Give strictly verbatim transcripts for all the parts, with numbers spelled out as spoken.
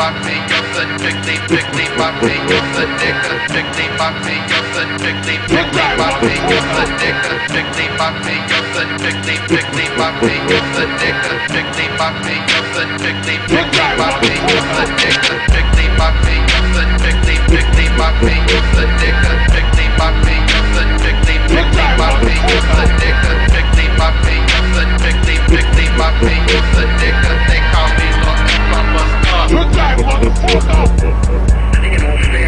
Bobby, you're the Piggly, Piggly Bobby, you're the nigga. Piggly Bobby, you're the Piggly, Piggly Bobby, you're the nigga. Piggly Bobby, you're the Piggly, Piggly Bobby, you're the nigga. Piggly Bobby, you're the Piggly, Piggly Bobby, you're the nigga. Piggly Bobby, you're the Piggly, Piggly Bobby, you're the nigga. Piggly Bobby, you're the Piggly, Piggly Bobby, you're the nigga. Piggly Bobby, you're the Piggly, Piggly Bobby, you're the nigga. They call me Lucky Mama. Good time, motherfucker. I think it's all fair.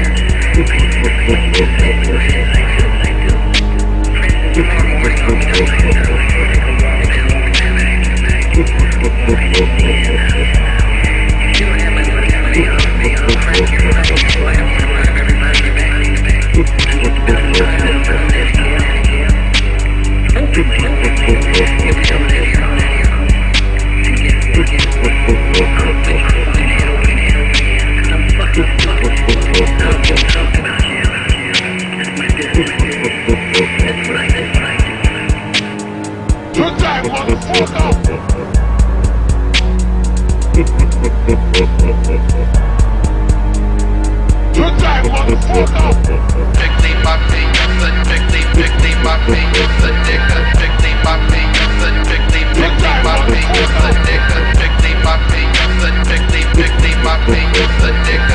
Good time, motherfucker! Good time, motherfucker! Piggly Bobby, you're the Piggly, Piggly Bobby, you're the nigga. Piggly Bobby, you're the Piggly, Piggly Bobby, you're the nigga. Piggly Bobby, you're the Piggly, Piggly Bobby, you're the nigga.